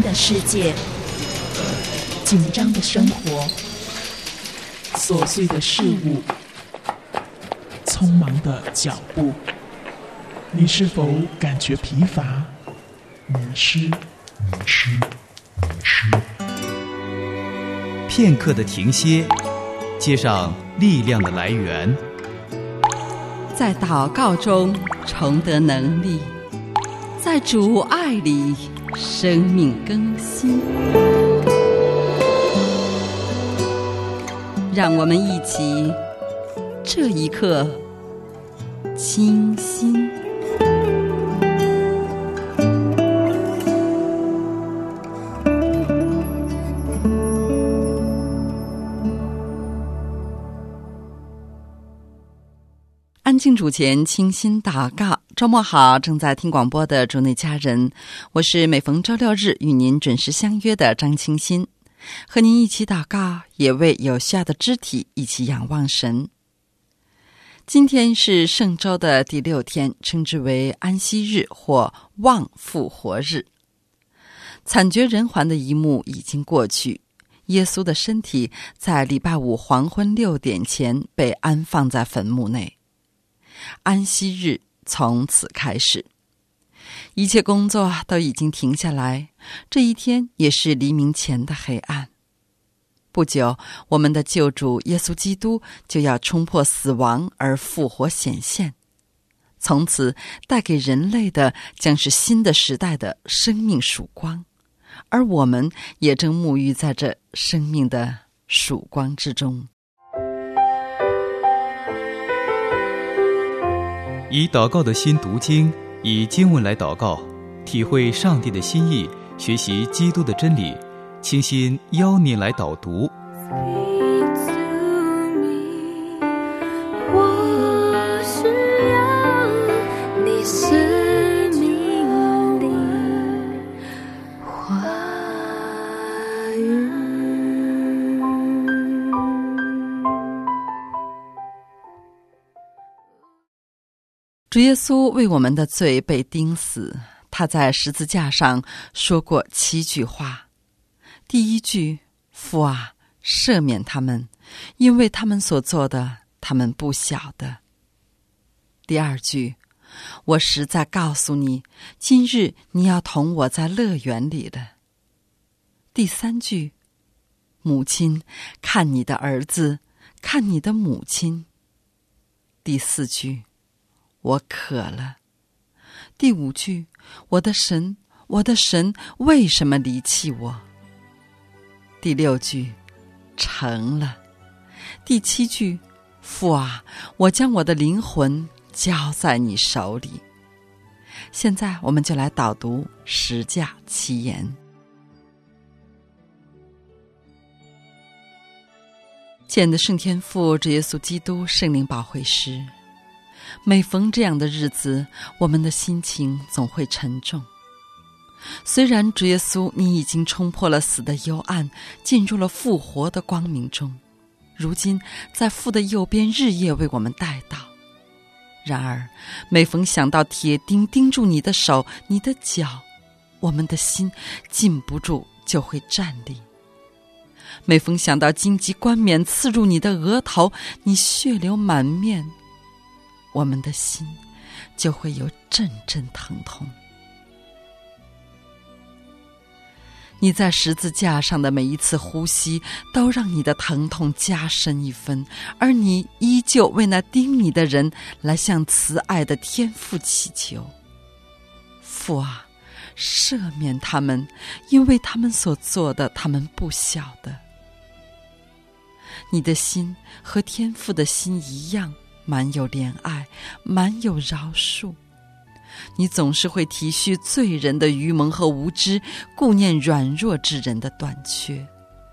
的世界，紧张的生活， 琐碎的事物，匆忙的脚步，你是否感觉疲乏、迷失？ 片刻的停歇，接上力量的来源， 在祷告中重得能力，在主爱里生命更新。让我们一起这一刻清心。安静主前，清心祷告。周末好，正在听广播的主内家人，我是每逢周六日与您准时相约的张清心，和您一起祷告，也为有需要的肢体一起仰望神。今天是圣周的第6天，称之为安息日或望复活日。惨绝人寰的一幕已经过去，耶稣的身体在礼拜五黄昏6点前被安放在坟墓内。安息日从此开始，一切工作都已经停下来，这一天也是黎明前的黑暗。不久，我们的救主耶稣基督就要冲破死亡而复活显现，从此带给人类的将是新的时代的生命曙光，而我们也正沐浴在这生命的曙光之中。 以祷告的心读经，以经文来祷告，体会上帝的心意，学习基督的真理。清心邀您来导读。 我需要你生命里话语。 主耶稣为我们的罪被钉死，他在十字架上说过7句话。第一句，父啊，赦免他们，因为他们所做的，他们不晓得。第二句，我实在告诉你，今日你要同我在乐园里了。第三句，母亲，看你的儿子，看你的母亲。第四句，我渴了。第五句，我的神，我的神，为什么离弃我？第六句，成了。第7句，父啊，我将我的灵魂交在你手里。现在我们就来导读十架7言。亲爱的圣天父，主耶稣基督圣灵保惠师，每逢这样的日子，我们的心情总会沉重。虽然主耶稣你已经冲破了死的幽暗，进入了复活的光明中，如今在父的右边日夜为我们代祷，然而每逢想到铁钉钉住你的手，你的脚，我们的心禁不住就会战栗。每逢想到荆棘冠冕刺入你的额头，你血流满面，我们的心就会有阵阵疼痛。你在十字架上的每一次呼吸，都让你的疼痛加深1分，而你依旧为那钉你的人来向慈爱的天父祈求。父啊，赦免他们，因为他们所做的，他们不晓得。你的心和天父的心一样，满有怜爱，满有饶恕。你总是会体恤罪人的愚蒙和无知，顾念软弱之人的短缺。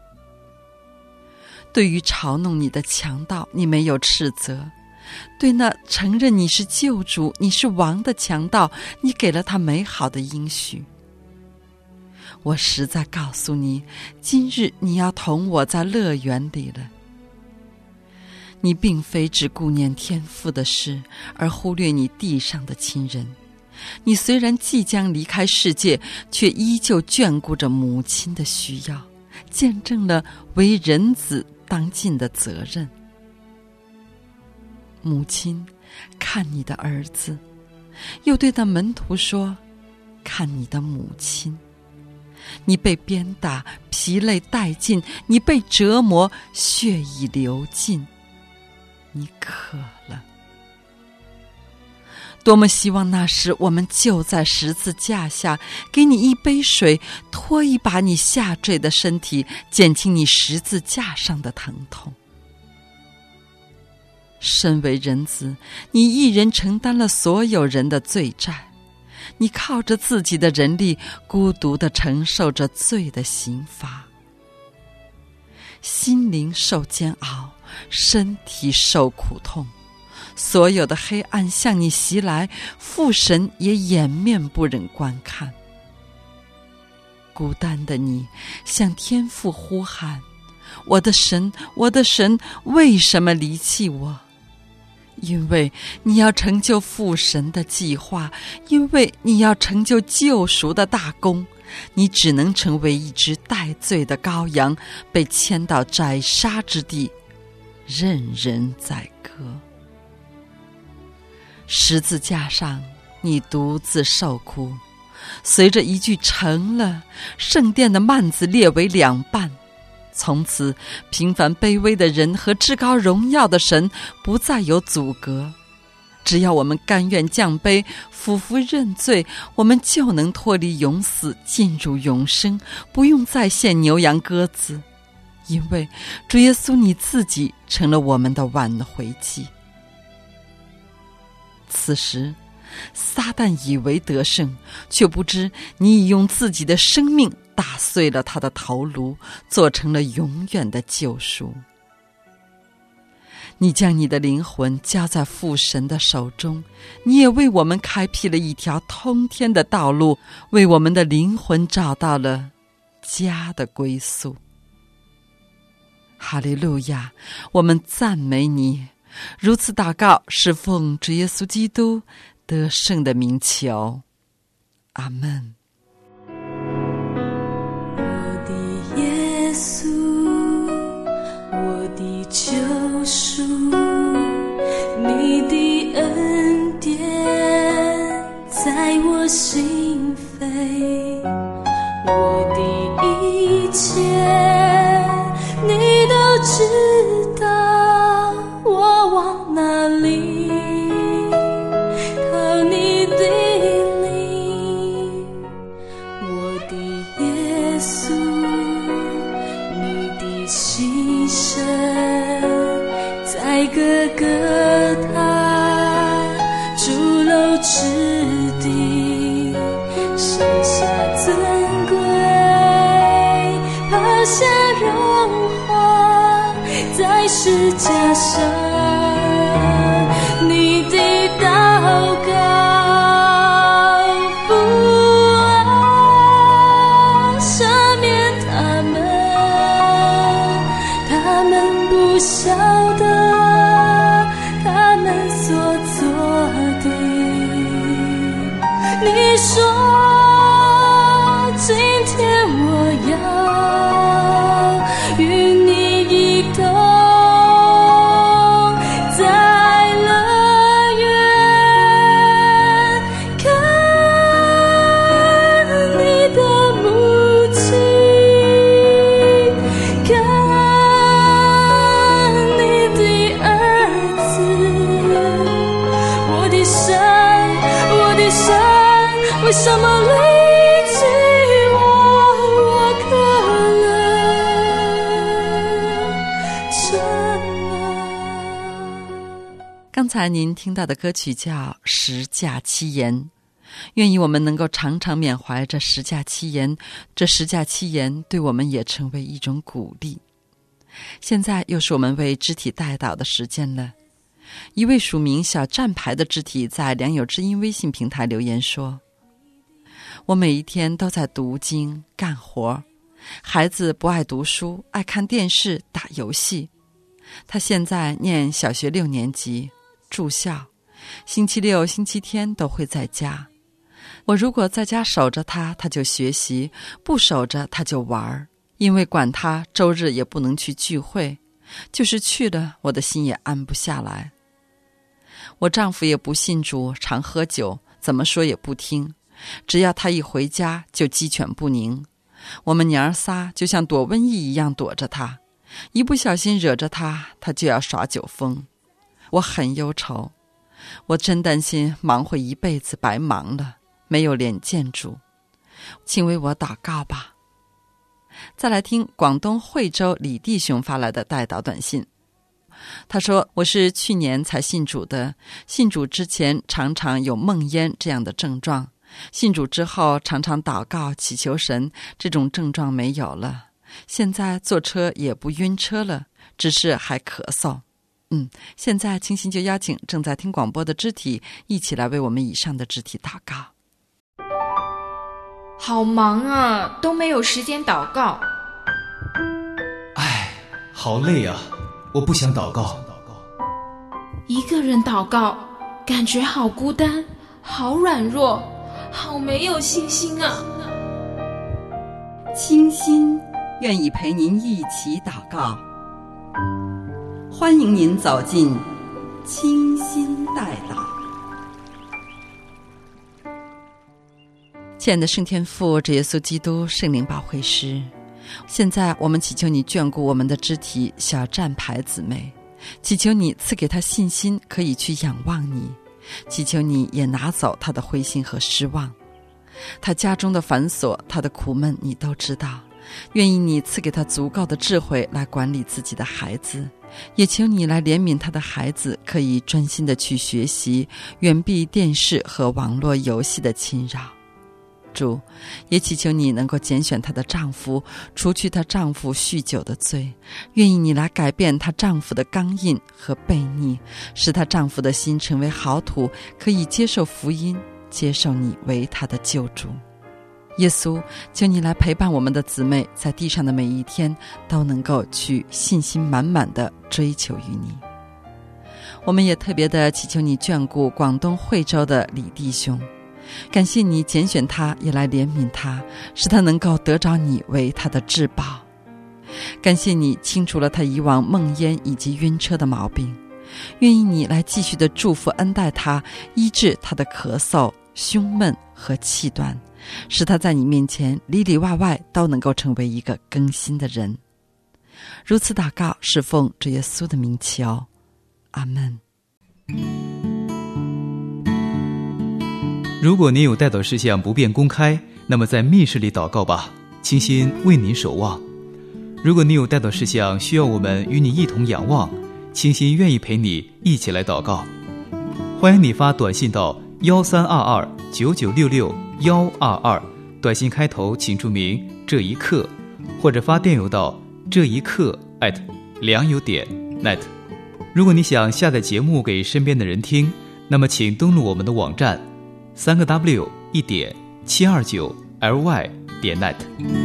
对于嘲弄你的强盗，你没有斥责；对那承认你是救主、你是王的强盗，你给了他美好的应许。我实在告诉你，今日你要同我在乐园里了。你并非只顾念天父的事，而忽略你地上的亲人。 你虽然即将离开世界，却依旧眷顾着母亲的需要，见证了为人子当尽的责任。母亲看你的儿子，又对那门徒说，看你的母亲。你被鞭打，疲累殆尽，你被折磨，血已流尽，你渴了。多么希望那时我们就在十字架下，给你一杯水，拖一把你下坠的身体，减轻你十字架上的疼痛。身为人子，你一人承担了所有人的罪债，你靠着自己的人力，孤独地承受着罪的刑罚，心灵受煎熬，身体受苦痛，所有的黑暗向你袭来，父神也掩面不忍观看。孤单的你向天父呼喊，我的神，我的神，为什么离弃我？因为你要成就父神的计划，因为你要成就救赎的大功，你只能成为一只带罪的羔羊，被牵到宰杀之地，任人宰割。十字架上，你独自受苦，随着一句成了，圣殿的幔子裂为两半。从此，平凡卑微的人和至高荣耀的神不再有阻隔。只要我们甘愿降卑，俯伏认罪，我们就能脱离永死，进入永生，不用再献牛羊鸽子，因为主耶稣你自己成了我们的挽回祭。此时，撒旦以为得胜，却不知你已用自己的生命打碎了他的头颅，做成了永远的救赎。你将你的灵魂交在父神的手中，你也为我们开辟了一条通天的道路，为我们的灵魂找到了家的归宿。哈利路亚，我们赞美你。如此祷告，是奉主耶稣基督得胜的名求，阿们。 我的耶稣，我的救赎，你的恩典在我心扉，我的一切你都知道，我往哪里靠你的灵，我的耶稣，你的牺牲在各个他主楼之地，剩下尊贵，抛下荣华，在十架上你的祷告，父啊，赦免他们不晓得他们所做的。你说今天我要与你一同在乐园看你的母亲，看你的儿子，我的神，我的神，为什么离弃我渴了，真啊。 刚才您听到的歌曲叫《十架七言》，愿意我们能够常常缅怀这十架七言，这十架七言对我们也成为一种鼓励。现在又是我们为肢体代祷的时间了。一位署名小站牌的肢体在良友之音微信平台留言说，我每一天都在读经干活，孩子不爱读书，爱看电视打游戏。他现在念小学6年级，住校，星期六星期天都会在家。 我如果在家守着他，他就学习；不守着，他就玩。因为管他周日也不能去聚会，就是去了，我的心也安不下来。我丈夫也不信主，常喝酒，怎么说也不听。只要他一回家，就鸡犬不宁。我们娘儿仨就像躲瘟疫一样躲着他，一不小心惹着他，他就要耍酒疯。我很忧愁，我真担心忙活一辈子白忙了，没有脸见主。请为我祷告吧。再来听广东惠州李弟兄发来的代祷短信。他说，我是去年才信主的，信主之前常常有梦魇这样的症状，信主之后常常祷告祈求神，这种症状没有了，现在坐车也不晕车了，只是还咳嗽。现在清心就邀请正在听广播的肢体一起来为我们以上的肢体祷告。 好忙啊，都没有时间祷告。 唉，好累啊，我不想祷告。 一个人祷告，感觉好孤单，好软弱，好没有信心啊。 清心愿意陪您一起祷告，欢迎您走进清心代祷。亲爱的圣天父，主耶稣基督，圣灵保惠师，现在我们祈求你眷顾我们的肢体小站牌姊妹，祈求你赐给她信心，可以去仰望你，祈求你也拿走她的灰心和失望。她家中的繁琐，她的苦闷你都知道，愿意你赐给她足够的智慧来管理自己的孩子，也求你来怜悯她的孩子，可以专心的去学习，远避电视和网络游戏的侵扰。主，也祈求你能够拣选她的丈夫，除去她丈夫酗酒的罪，愿意你来改变她丈夫的刚硬和悖逆，使她丈夫的心成为好土，可以接受福音，接受你为她的救主。耶稣，求你来陪伴我们的姊妹，在地上的每一天都能够去信心满满的追求于你。我们也特别的祈求你眷顾广东惠州的李弟兄，感谢你拣选他，也来怜悯他，使他能够得着你为他的至宝。感谢你清除了他以往梦魇以及晕车的毛病，愿意你来继续的祝福恩待他，医治他的咳嗽、胸闷和气短，使他在你面前里里外外都能够成为一个更新的人。如此祷告，是奉主耶稣的名求，阿们。 如果您有代祷事项不便公开，那么在密室里祷告吧，清心为您守望。如果你有代祷事项需要我们与你一同仰望，清心愿意陪你一起来祷告。欢迎你发短信到132299662122，短信开头请注明这一刻，或者发电邮到这一刻@良友.net。如果你想下载节目给身边的人听，那么请登录我们的网站3w1.729ly.net。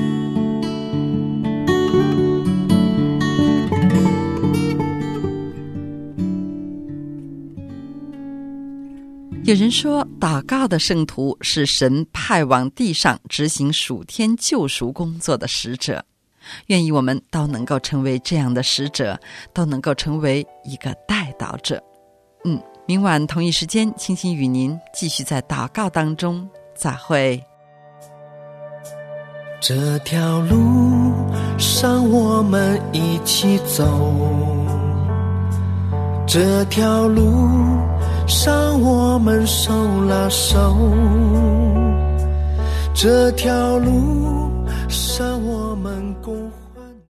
有人说，祷告的圣徒是神派往地上执行属天救赎工作的使者，愿意我们都能够成为这样的使者，都能够成为一个代祷者。明晚同一时间，清心与您继续在祷告当中再会。 这条路上我们一起走，这条路上我们手拉手，这条路上我们共